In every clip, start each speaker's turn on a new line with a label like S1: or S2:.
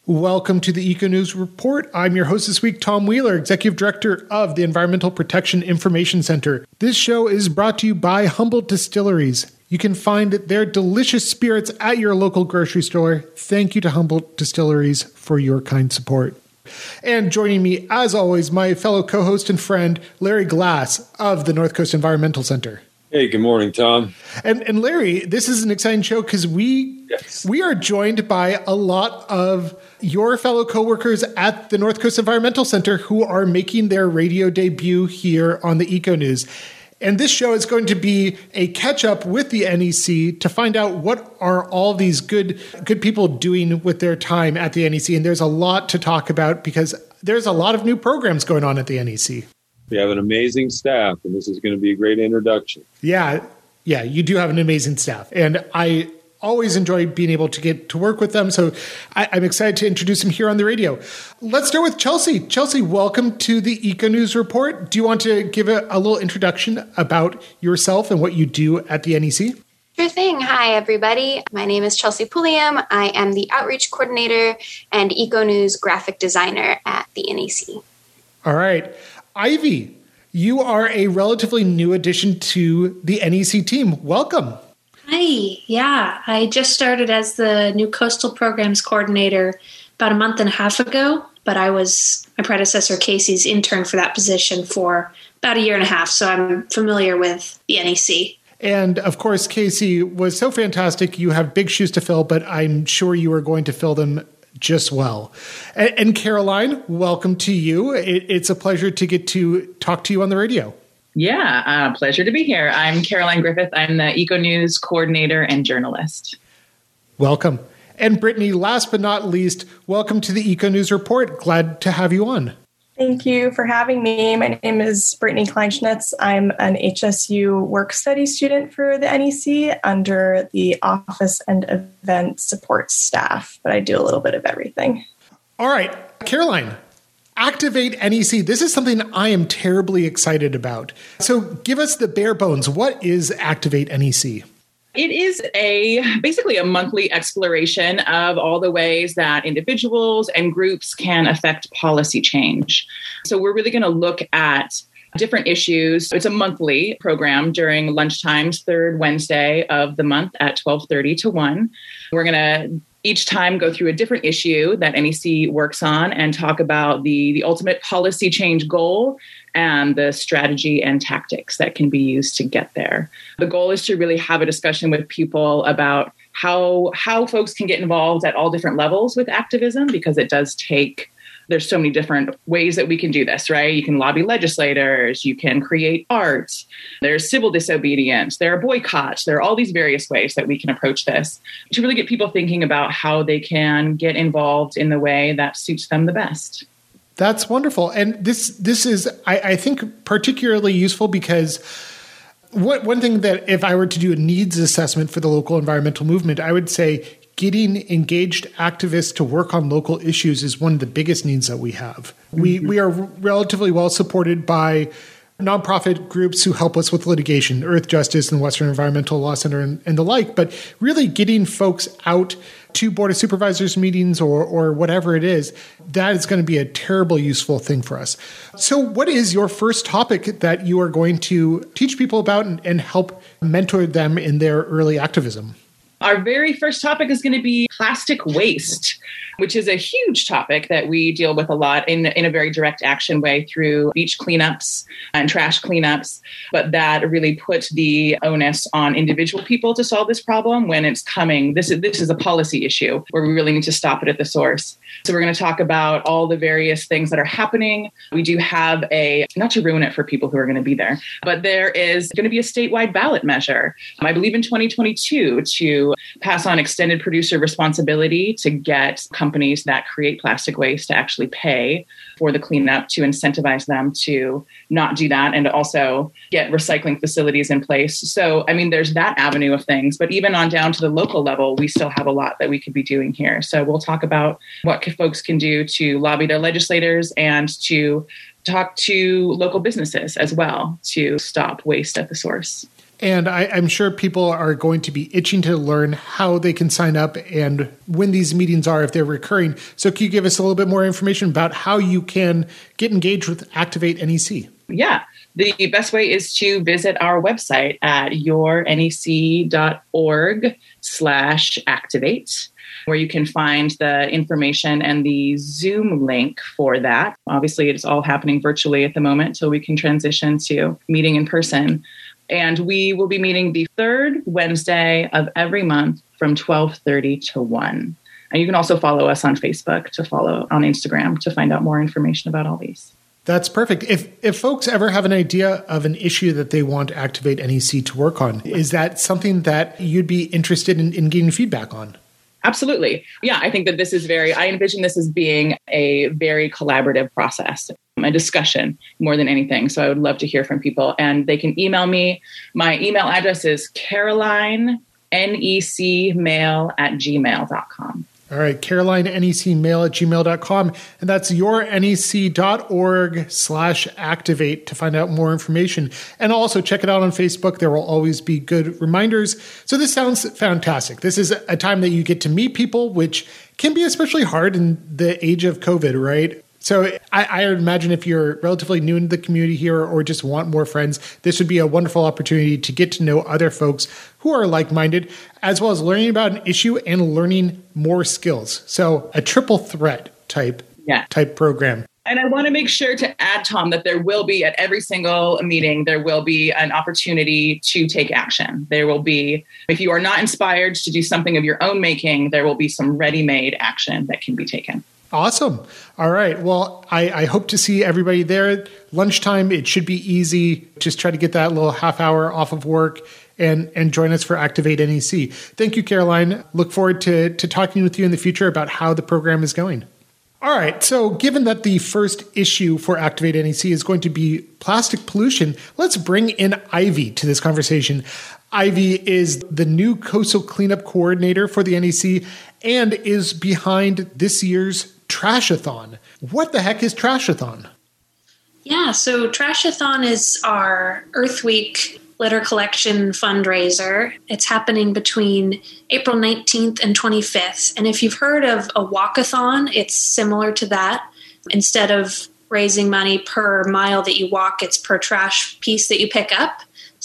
S1: Welcome to the Eco News Report. I'm your host this week, Tom Wheeler, Executive Director of the Environmental Protection Information Center. This show is brought to you by Humboldt Distilleries. You can find their delicious spirits at your local grocery store. Thank you to Humboldt Distilleries for your kind support. And joining me, as always, my fellow co-host and friend, Larry Glass of the North Coast Environmental Center.
S2: Hey, good morning, Tom.
S1: And Larry, this is an exciting show because we are joined by a lot of your fellow coworkers at the North Coast Environmental Center who are making their radio debut here on the Eco News. And this show is going to be a catch-up with the NEC to find out what are all these good people doing with their time at the NEC. And there's a lot to talk about because there's a lot of new programs going on at the NEC.
S2: We have an amazing staff, and this is going to be a great introduction.
S1: Yeah, you do have an amazing staff. And I always enjoy being able to get to work with them. So I'm excited to introduce them here on the radio. Let's start with Chelsea. Chelsea, welcome to the Eco News Report. Do you want to give a little introduction about yourself and what you do at the NEC?
S3: Sure thing. Hi, everybody. My name is Chelsea Pulliam. I am the Outreach Coordinator and Eco News Graphic Designer at the NEC.
S1: All right. Ivy, you are a relatively new addition to the NEC team. Welcome.
S4: Hi. Yeah, I just started as the new Coastal Programs Coordinator about a month and a half ago, but I was my predecessor Casey's intern for that position for about a year and a half, so I'm familiar with the NEC.
S1: And of course, Casey was so fantastic. You have big shoes to fill, but I'm sure you are going to fill them just well. And Caroline, welcome to you. It's a pleasure to get to talk to you on the radio.
S5: Yeah, pleasure to be here. I'm Caroline Griffith. I'm the Eco News Coordinator and Journalist.
S1: Welcome. And Brittany, last but not least, welcome to the Eco News Report. Glad to have you on.
S6: Thank you for having me. My name is Brittany Kleinschnitz. I'm an HSU work study student for the NEC under the Office and Event Support staff, but I do a little bit of everything. All
S1: right, Caroline, Activate NEC. This is something I am terribly excited about. So give us the bare bones. What is Activate NEC?
S5: It is basically a monthly exploration of all the ways that individuals and groups can affect policy change. So we're really going to look at different issues. It's a monthly program during lunchtimes, third Wednesday of the month at 12:30 to 1. We're going to each time go through a different issue that NEC works on and talk about the ultimate policy change goal and the strategy and tactics that can be used to get there. The goal is to really have a discussion with people about how folks can get involved at all different levels with activism, because it does take, there's so many different ways that we can do this, right? You can lobby legislators, you can create art, there's civil disobedience, there are boycotts, there are all these various ways that we can approach this to really get people thinking about how they can get involved in the way that suits them the best.
S1: That's wonderful. And this is, I think, particularly useful because one thing that if I were to do a needs assessment for the local environmental movement, I would say getting engaged activists to work on local issues is one of the biggest needs that we have. We are relatively well supported by nonprofit groups who help us with litigation, Earth Justice and Western Environmental Law Center and the like, but really getting folks out to Board of Supervisors meetings or whatever it is, that is going to be a terribly useful thing for us. So what is your first topic that you are going to teach people about and help mentor them in their early activism?
S5: Our very first topic is going to be plastic waste, which is a huge topic that we deal with a lot in a very direct action way through beach cleanups and trash cleanups. But that really puts the onus on individual people to solve this problem when it's coming. This is a policy issue where we really need to stop it at the source. So we're going to talk about all the various things that are happening. We do have not to ruin it for people who are going to be there, but there is going to be a statewide ballot measure, I believe in 2022, to pass on extended producer responsibility to get companies that create plastic waste to actually pay for the cleanup, to incentivize them to not do that and to also get recycling facilities in place. So, I mean, there's that avenue of things, but even on down to the local level, we still have a lot that we could be doing here. So we'll talk about what folks can do to lobby their legislators and to talk to local businesses as well to stop waste at the source.
S1: And I'm sure people are going to be itching to learn how they can sign up and when these meetings are, if they're recurring. So can you give us a little bit more information about how you can get engaged with Activate NEC?
S5: Yeah. The best way is to visit our website at yournec.org/activate, where you can find the information and the Zoom link for that. Obviously, it's all happening virtually at the moment until we can transition to meeting in person. And we will be meeting the third Wednesday of every month from 12:30 to 1. And you can also follow us on Facebook, to follow on Instagram to find out more information about all these.
S1: That's perfect. If folks ever have an idea of an issue that they want Activate NEC to work on, is that something that you'd be interested in getting feedback on?
S5: Absolutely. Yeah, I think that I envision this as being a very collaborative process, a discussion more than anything. So I would love to hear from people, and they can email me. My email address is carolinenecmail@gmail.com.
S1: All right, carolinenecmail@gmail.com. And that's yournec.org/activate to find out more information. And also check it out on Facebook. There will always be good reminders. So this sounds fantastic. This is a time that you get to meet people, which can be especially hard in the age of COVID, right? So I would imagine if you're relatively new into the community here or just want more friends, this would be a wonderful opportunity to get to know other folks who are like-minded, as well as learning about an issue and learning more skills. So a triple threat type program.
S5: And I want to make sure to add, Tom, that there will be at every single meeting, there will be an opportunity to take action. There will be, if you are not inspired to do something of your own making, there will be some ready-made action that can be taken.
S1: Awesome. All right. Well, I hope to see everybody there. Lunchtime, it should be easy. Just try to get that little half hour off of work and join us for Activate NEC. Thank you, Caroline. Look forward to talking with you in the future about how the program is going. All right. So given that the first issue for Activate NEC is going to be plastic pollution, let's bring in Ivy to this conversation. Ivy is the new coastal cleanup coordinator for the NEC and is behind this year's Trashathon. What the heck is Trashathon?
S4: Yeah, so Trashathon is our Earth Week litter collection fundraiser. It's happening between April 19th and 25th. And if you've heard of a walkathon, it's similar to that. Instead of raising money per mile that you walk, it's per trash piece that you pick up.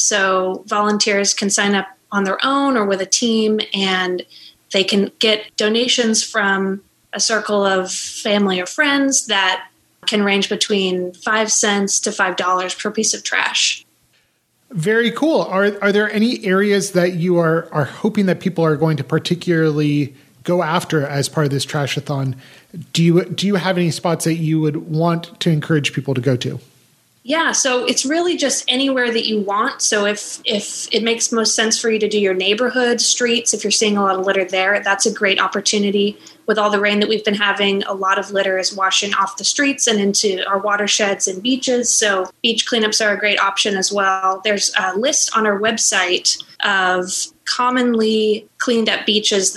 S4: So volunteers can sign up on their own or with a team, and they can get donations from a circle of family or friends that can range between 5 cents to $5 per piece of trash.
S1: Very cool. Are there any areas that you are hoping that people are going to particularly go after as part of this Trashathon? Do you have any spots that you would want to encourage people to go to?
S4: Yeah, so it's really just anywhere that you want. So if it makes most sense for you to do your neighborhood streets, if you're seeing a lot of litter there, that's a great opportunity. With all the rain that we've been having, a lot of litter is washing off the streets and into our watersheds and beaches. So beach cleanups are a great option as well. There's a list on our website of commonly cleaned up beaches.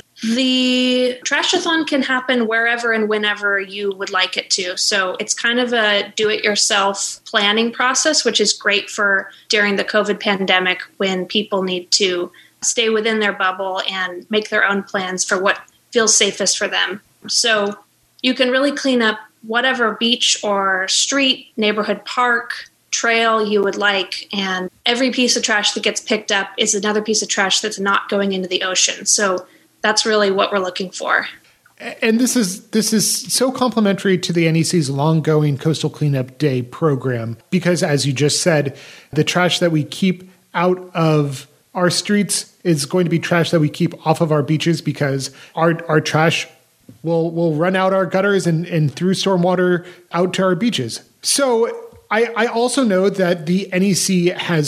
S4: The Trashathon can happen wherever and whenever you would like it to. So it's kind of a do-it-yourself planning process, which is great for during the COVID pandemic when people need to stay within their bubble and make their own plans for what feels safest for them. So you can really clean up whatever beach or street, neighborhood park, trail you would like. And every piece of trash that gets picked up is another piece of trash that's not going into the ocean. So that's really what we're looking for.
S1: And this is so complementary to the NEC's long-going Coastal Cleanup Day program because, as you just said, the trash that we keep out of our streets is going to be trash that we keep off of our beaches because our trash will run out our gutters and through stormwater out to our beaches. So I also know that the NEC has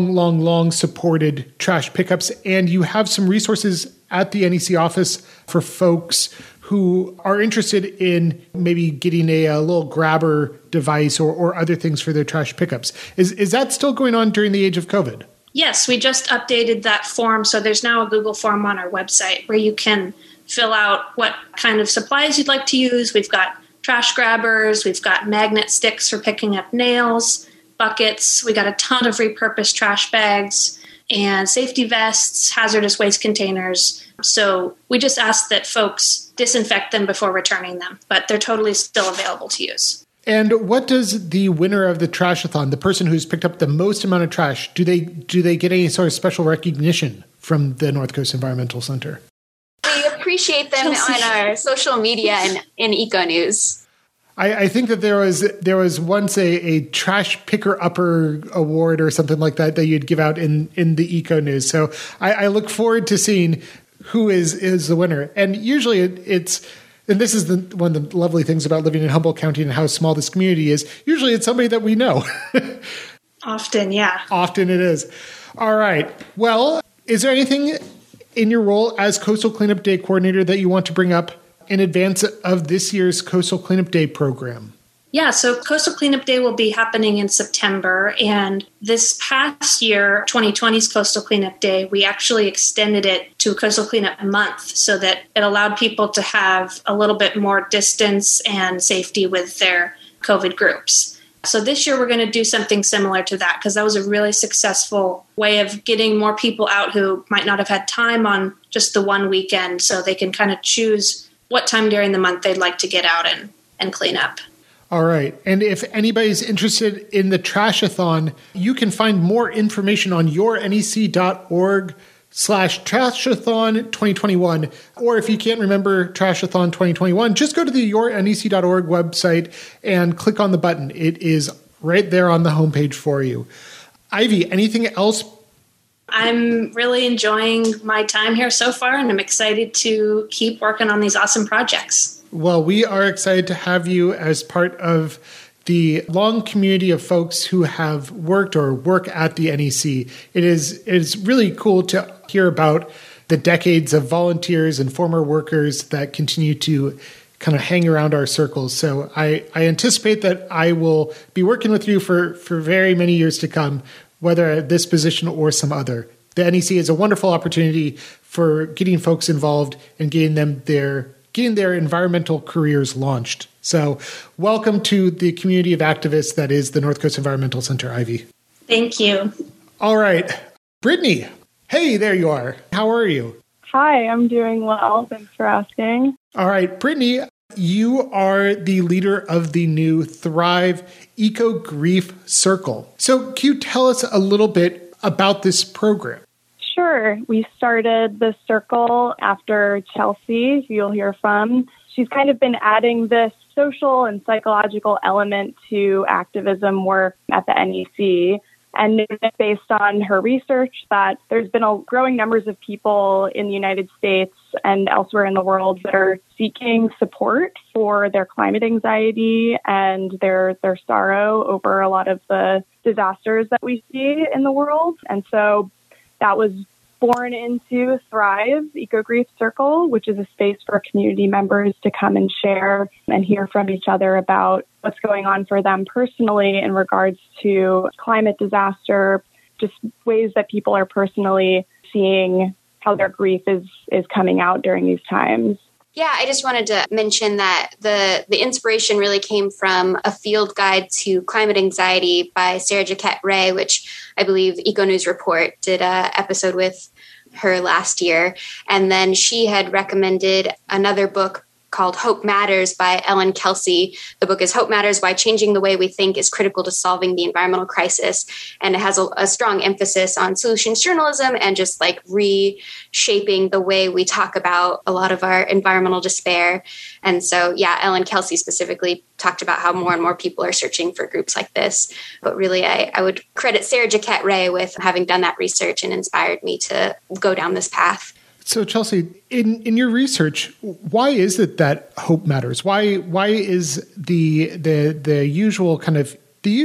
S1: long supported trash pickups, and you have some resources at the NEC office for folks who are interested in maybe getting a little grabber device or other things for their trash pickups. Is that still going on during the age of COVID?
S4: Yes, we just updated that form. So there's now a Google form on our website where you can fill out what kind of supplies you'd like to use. We've got trash grabbers, we've got magnet sticks for picking up nails, buckets, we got a ton of repurposed trash bags, and safety vests, hazardous waste containers. So we just ask that folks disinfect them before returning them, but they're totally still available to use.
S1: And what does the winner of the Trashathon, the person who's picked up the most amount of trash, do they get any sort of special recognition from the North Coast Environmental Center?
S3: We appreciate them on our social media and in EcoNews.
S1: I think that there was once a trash picker upper award or something like that you'd give out in the EcoNews. So I look forward to seeing who is the winner. And usually it's and this is one of the lovely things about living in Humboldt County and how small this community is. Usually it's somebody that we know.
S4: Often, yeah.
S1: Often it is. All right. Well, is there anything in your role as Coastal Cleanup Day coordinator that you want to bring up in advance of this year's Coastal Cleanup Day program?
S4: Yeah, so Coastal Cleanup Day will be happening in September. And this past year, 2020's Coastal Cleanup Day, we actually extended it to Coastal Cleanup Month so that it allowed people to have a little bit more distance and safety with their COVID groups. So this year, we're going to do something similar to that because that was a really successful way of getting more people out who might not have had time on just the one weekend, so they can kind of choose what time during the month they'd like to get out and clean up.
S1: All right. And if anybody's interested in the Trashathon, you can find more information on yournec.org/Trashathon 2021. Or if you can't remember Trashathon 2021, just go to the yournec.org website and click on the button. It is right there on the homepage for you. Ivy, anything else?
S4: I'm really enjoying my time here so far, and I'm excited to keep working on these awesome projects.
S1: Well, we are excited to have you as part of the long community of folks who have worked or work at the NEC. It is really cool to hear about the decades of volunteers and former workers that continue to kind of hang around our circles. So I anticipate that I will be working with you for very many years to come, whether at this position or some other. The NEC is a wonderful opportunity for getting folks involved and getting their environmental careers launched. So welcome to the community of activists that is the North Coast Environmental Center, Ivy.
S4: Thank you.
S1: All right. Brittany, hey, there you are. How are you?
S7: Hi, I'm doing well. Thanks for asking.
S1: All right. Brittany, you are the leader of the new Thrive Eco Grief Circle. So can you tell us a little bit about this program?
S7: Sure. We started the circle after Chelsea, who you'll hear from. She's kind of been adding this social and psychological element to activism work at the NEC, and noticed based on her research that there's been a growing numbers of people in the United States and elsewhere in the world that are seeking support for their climate anxiety and their sorrow over a lot of the disasters that we see in the world. And so that was born into Thrive Eco Grief Circle, which is a space for community members to come and share and hear from each other about what's going on for them personally in regards to climate disaster, just ways that people are personally seeing how their grief is coming out during these times.
S3: Yeah, I just wanted to mention that the inspiration really came from a field guide to climate anxiety by Sarah Jaquette Ray, which I believe EcoNews Report did an episode with her last year. And then she had recommended another book called Hope Matters by Ellen Kelsey. The book is Hope Matters: Why Changing the Way We Think is Critical to Solving the Environmental Crisis. And it has a strong emphasis on solutions journalism and just like reshaping the way we talk about a lot of our environmental despair. And so, yeah, Ellen Kelsey specifically talked about how more and more people are searching for groups like this. But really, I would credit Sarah Jaquette Ray with having done that research and inspired me to go down this path.
S1: So, Chelsea, in your research, why is it that hope matters? Why is the usual kind of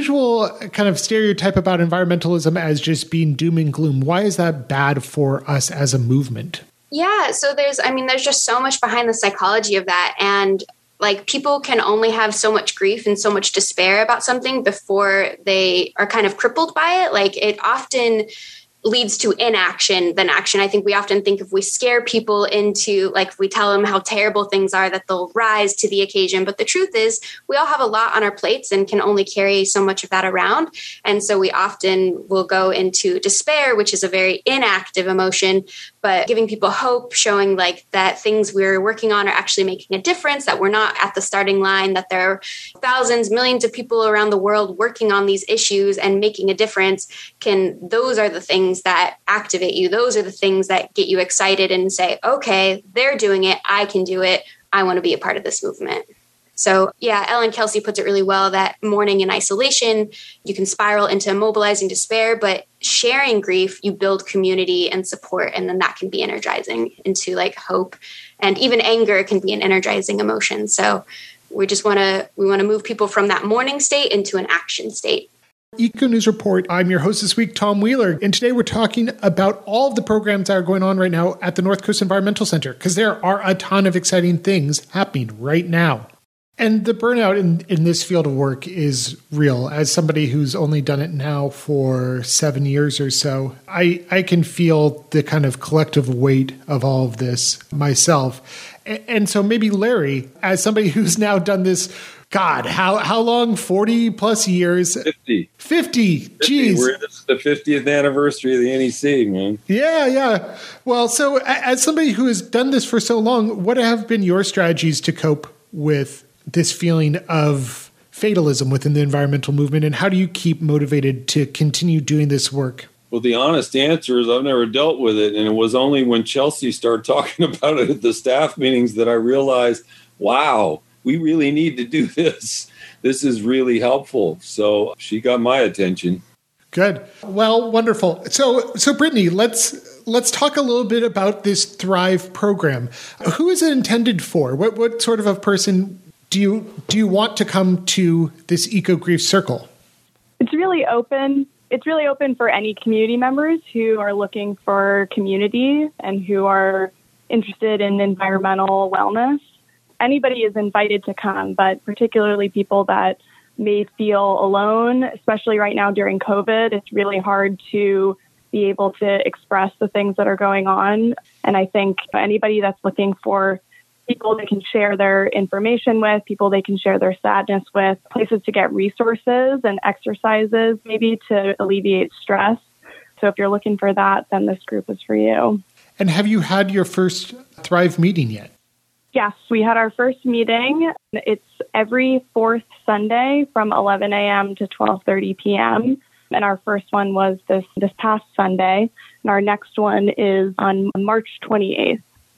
S1: stereotype about environmentalism as just being doom and gloom? Why is that bad for us as a movement?
S3: Yeah, so there's just so much behind the psychology of that, and like people can only have so much grief and so much despair about something before they are kind of crippled by it. Like it often leads to inaction than action. I think we often think if we scare people into, like, if we tell them how terrible things are, that they'll rise to the occasion. But the truth is, we all have a lot on our plates and can only carry so much of that around. And so we often will go into despair, which is a very inactive emotion, but giving people hope, showing like that things we're working on are actually making a difference, that we're not at the starting line, that there are thousands, millions of people around the world working on these issues and making a difference. Those are the things that activate you. Those are the things that get you excited and say, okay, they're doing it. I can do it. I want to be a part of this movement. So yeah, Ellen Kelsey puts it really well that mourning in isolation, you can spiral into mobilizing despair, but sharing grief, you build community and support. And then that can be energizing into like hope, and even anger can be an energizing emotion. So we want to move people from that mourning state into an action state.
S1: Eco News Report. I'm your host this week, Tom Wheeler, and today we're talking about all of the programs that are going on right now at the North Coast Environmental Center, because there are a ton of exciting things happening right now. And the burnout in this field of work is real. As somebody who's only done it now for 7 years or so, I can feel the kind of collective weight of all of this myself. And so maybe Larry, as somebody who's now done this, God, how long? 40 plus years? 50. Geez.
S2: This is the 50th anniversary of the NEC, man.
S1: Yeah. Well, so as somebody who has done this for so long, what have been your strategies to cope with this feeling of fatalism within the environmental movement? And how do you keep motivated to continue doing this work?
S2: Well, the honest answer is I've never dealt with it. And it was only when Chelsea started talking about it at the staff meetings that I realized, wow, we really need to do this. This is really helpful. So she got my attention.
S1: Good. Well, wonderful. So Brittany, let's talk a little bit about this Thrive program. Who is it intended for? What sort of a person do you want to come to this Eco Grief Circle?
S7: It's really open. It's really open for any community members who are looking for community and who are interested in environmental wellness. Anybody is invited to come, but particularly people that may feel alone, especially right now during COVID. It's really hard to be able to express the things that are going on. And I think anybody that's looking for people they can share their information with, people they can share their sadness with, places to get resources and exercises maybe to alleviate stress. So if you're looking for that, then this group is for you.
S1: And have you had your first Thrive meeting yet?
S7: Yes, we had our first meeting. It's every fourth Sunday from 11 a.m. to 12:30 p.m. And our first one was this past Sunday. And our next one is on March 28th.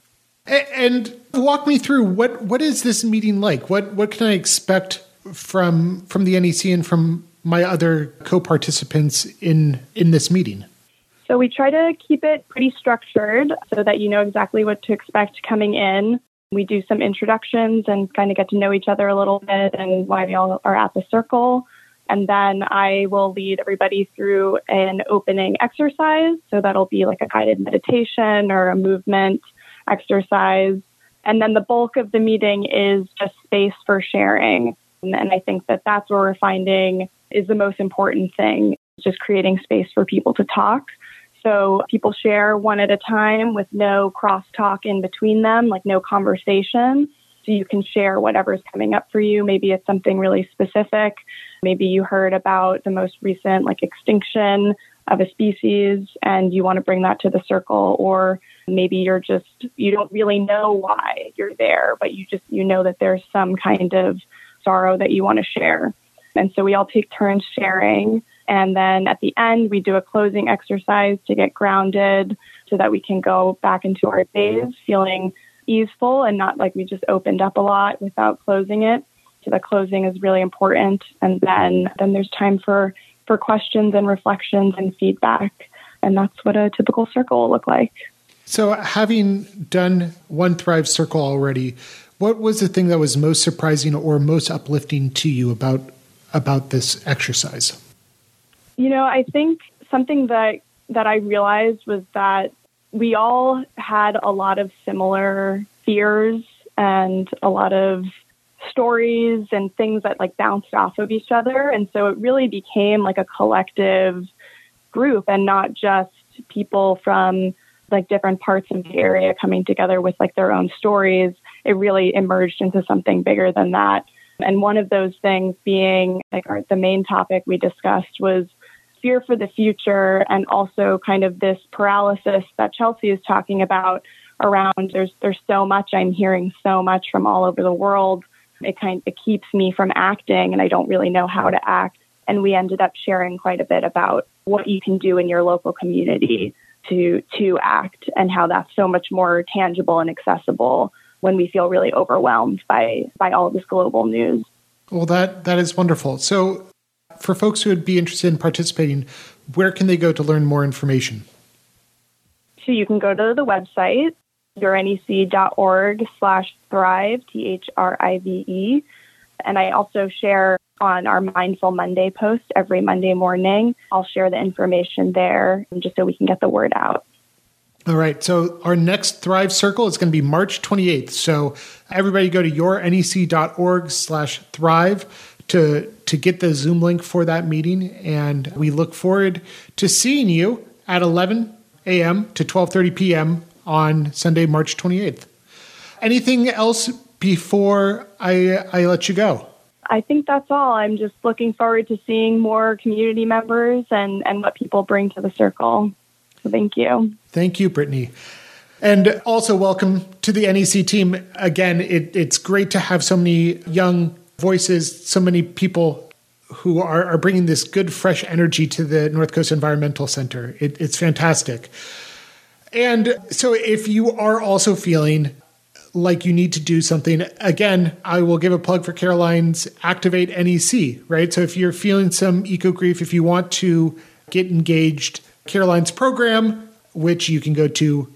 S1: And walk me through, what is this meeting like? What can I expect from the NEC and from my other co-participants in this meeting?
S7: So we try to keep it pretty structured so that you know exactly what to expect coming in. We do some introductions and kind of get to know each other a little bit and why we all are at the circle. And then I will lead everybody through an opening exercise. So that'll be like a guided meditation or a movement exercise. And then the bulk of the meeting is just space for sharing. And I think that that's where we're finding is the most important thing, just creating space for people to talk. So people share one at a time with no crosstalk in between them, like no conversation. So you can share whatever's coming up for you. Maybe it's something really specific. Maybe you heard about the most recent extinction of a species and you want to bring that to the circle. Or maybe you don't really know why you're there, but you know that there's some kind of sorrow that you want to share. And so we all take turns sharing. And then at the end, we do a closing exercise to get grounded so that we can go back into our days feeling easeful and not like we just opened up a lot without closing it. So the closing is really important. And then there's time for questions and reflections and feedback. And that's what a typical circle will look like.
S1: So having done one Thrive Circle already, what was the thing that was most surprising or most uplifting to you about this exercise?
S7: I think something that I realized was that we all had a lot of similar fears and a lot of stories and things that bounced off of each other. And so it really became like a collective group and not just people from like different parts of the area coming together with like their own stories. It really emerged into something bigger than that. And one of those things being like the main topic we discussed was fear for the future, and also kind of this paralysis that Chelsea is talking about around there's so much, I'm hearing so much from all over the world. It keeps me from acting, and I don't really know how to act. And we ended up sharing quite a bit about what you can do in your local community to act, and how that's so much more tangible and accessible when we feel really overwhelmed by all this global news.
S1: Well, that is wonderful. So for folks who would be interested in participating, where can they go to learn more information?
S7: So you can go to the website, yournec.org/thrive, THRIVE. And I also share on our Mindful Monday post every Monday morning. I'll share the information there just so we can get the word out.
S1: All right. So our next Thrive Circle is going to be March 28th. So everybody go to yournec.org/thrive to get the Zoom link for that meeting. And we look forward to seeing you at 11 a.m. to 12:30 p.m. on Sunday, March 28th. Anything else before I let you go?
S7: I think that's all. I'm just looking forward to seeing more community members and what people bring to the circle. So thank you.
S1: Thank you, Brittany. And also welcome to the NEC team. Again, it's great to have so many young voices, so many people who are bringing this good, fresh energy to the North Coast Environmental Center. It's fantastic. And so if you are also feeling like you need to do something, again, I will give a plug for Caroline's Activate NEC, right? So if you're feeling some eco-grief, if you want to get engaged, Caroline's program, which you can go to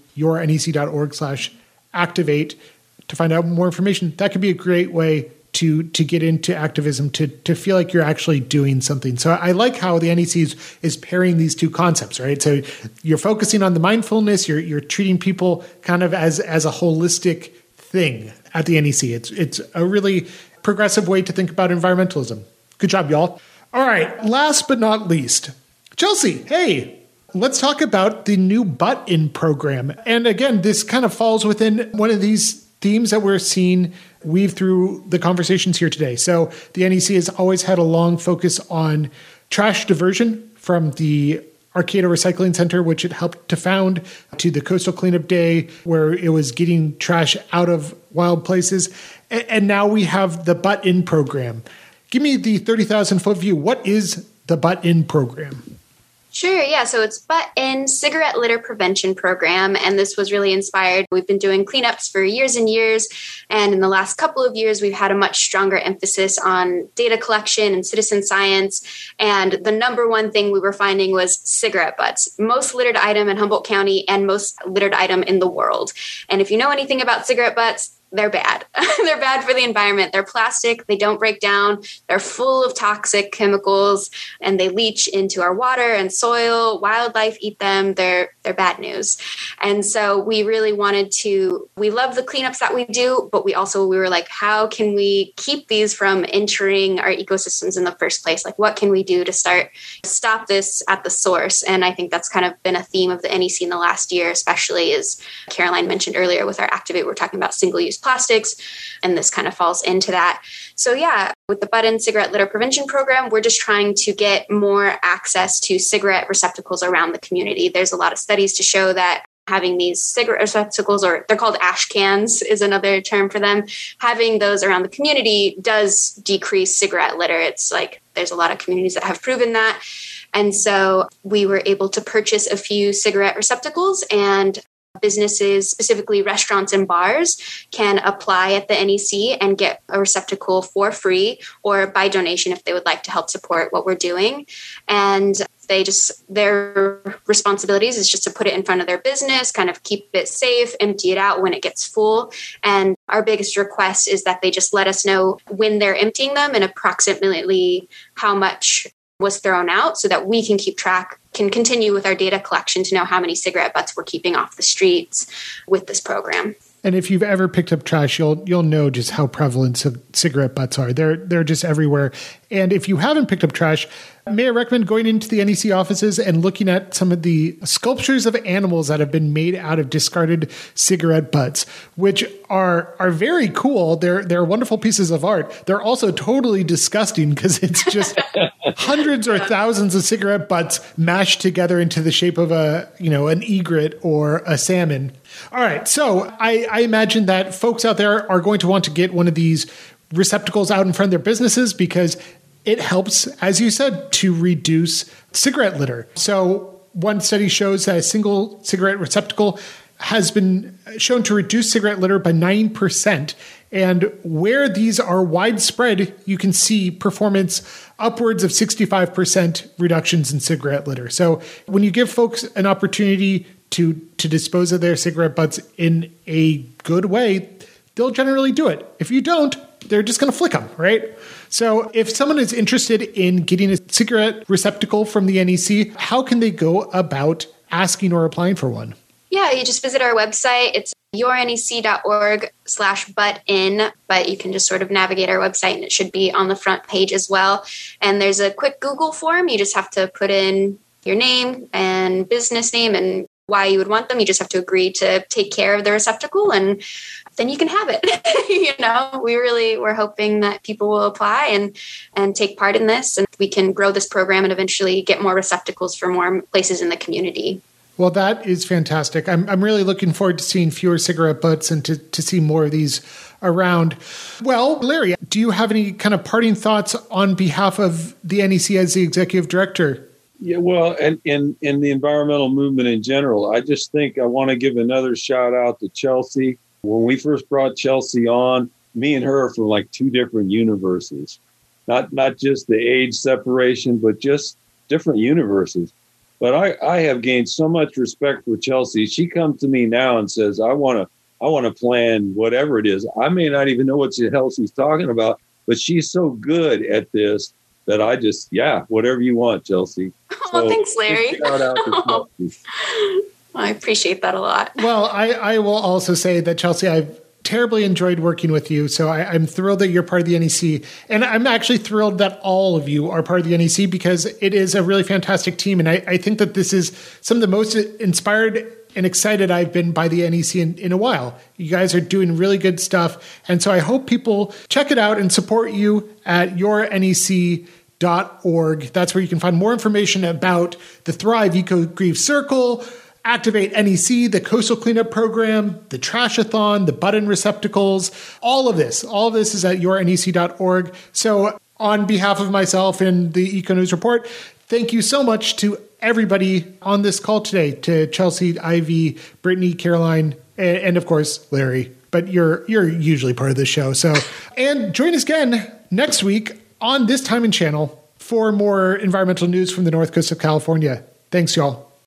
S1: yournec.org/activate to find out more information, that could be a great way to get into activism, to feel like you're actually doing something. So I like how the NEC is pairing these two concepts, right? So you're focusing on the mindfulness, you're treating people kind of as a holistic thing at the NEC. It's a really progressive way to think about environmentalism. Good job, y'all. All right, last but not least, Chelsea, hey, let's talk about the new butt-in program. And again, this kind of falls within one of these themes that we're seeing weave through the conversations here today. So the NEC has always had a long focus on trash diversion, from the Arcata Recycling Center, which it helped to found, to the Coastal Cleanup Day, where it was getting trash out of wild places. And now we have the butt-in program. Give me the 30,000-foot view. What is the butt-in program?
S3: Sure, yeah. So it's Butt-In Cigarette Litter Prevention Program, and this was really inspired. We've been doing cleanups for years and years, and in the last couple of years, we've had a much stronger emphasis on data collection and citizen science, and the number one thing we were finding was cigarette butts. Most littered item in Humboldt County and most littered item in the world. And if you know anything about cigarette butts, they're bad. They're bad for the environment. They're plastic. They don't break down. They're full of toxic chemicals, and they leach into our water and soil. Wildlife eat them. They're bad news. And so we really wanted to, we love the cleanups that we do, but we were like, how can we keep these from entering our ecosystems in the first place? Like, what can we do to stop this at the source? And I think that's kind of been a theme of the NEC in the last year, especially as Caroline mentioned earlier with our Activate, we're talking about single-use plastics, and this kind of falls into that. So yeah, with the Butt-In Cigarette Litter Prevention Program, we're just trying to get more access to cigarette receptacles around the community. There's a lot of studies to show that having these cigarette receptacles, or they're called ash cans is another term for them, having those around the community does decrease cigarette litter. It's like there's a lot of communities that have proven that. And so we were able to purchase a few cigarette receptacles, and businesses, specifically restaurants and bars, can apply at the NEC and get a receptacle for free or by donation if they would like to help support what we're doing. And their responsibilities is just to put it in front of their business, kind of keep it safe, empty it out when it gets full. And our biggest request is that they just let us know when they're emptying them and approximately how much was thrown out, so that we can keep track, can continue with our data collection to know how many cigarette butts we're keeping off the streets with this program.
S1: And if you've ever picked up trash, you'll know just how prevalent cigarette butts are. They're just everywhere. And if you haven't picked up trash, may I recommend going into the NEC offices and looking at some of the sculptures of animals that have been made out of discarded cigarette butts, which are very cool. They're wonderful pieces of art. They're also totally disgusting because it's just hundreds or thousands of cigarette butts mashed together into the shape of an egret or a salmon. All right, so I imagine that folks out there are going to want to get one of these receptacles out in front of their businesses because it helps, as you said, to reduce cigarette litter. So one study shows that a single cigarette receptacle has been shown to reduce cigarette litter by 9%. And where these are widespread, you can see performance upwards of 65% reductions in cigarette litter. So when you give folks an opportunity to dispose of their cigarette butts in a good way, they'll generally do it. If you don't, they're just going to flick them, right? So if someone is interested in getting a cigarette receptacle from the NEC, how can they go about asking or applying for one?
S3: Yeah, you just visit our website. It's yournec.org/buttin, but you can just sort of navigate our website and it should be on the front page as well. And there's a quick Google form. You just have to put in your name and business name and why you would want them. You just have to agree to take care of the receptacle and then you can have it. We're hoping that people will apply and take part in this and we can grow this program and eventually get more receptacles for more places in the community.
S1: Well, that is fantastic. I'm really looking forward to seeing fewer cigarette butts and to see more of these around. Well, Larry, do you have any kind of parting thoughts on behalf of the NEC as the executive director?
S2: Yeah, well, and in the environmental movement in general, I just think I want to give another shout out to Chelsea. When we first brought Chelsea on, me and her are from like two different universes, not just the age separation, but just different universes. But I have gained so much respect for Chelsea. She comes to me now and says, I want to plan whatever it is. I may not even know what the hell she's talking about, but she's so good at this that I just, whatever you want, Chelsea.
S3: Oh, thanks, Larry.
S2: Shout out to Chelsea.
S3: I appreciate that a lot.
S1: Well, I will also say that, Chelsea, I've terribly enjoyed working with you. So I'm thrilled that you're part of the NEC. And I'm actually thrilled that all of you are part of the NEC because it is a really fantastic team. And I think that this is some of the most inspired and excited I've been by the NEC in a while. You guys are doing really good stuff. And so I hope people check it out and support you at yournec.org. That's where you can find more information about the Thrive Eco Grief Circle, Activate NEC, the Coastal Cleanup Program, the Trashathon, the button receptacles, all of this is at yournec.org. So on behalf of myself and the Eco News Report, thank you so much to everybody on this call today, to Chelsea, Ivy, Brittany, Caroline, and of course, Larry. But you're usually part of the show. So, and join us again next week on this time and channel for more environmental news from the North Coast of California. Thanks, y'all.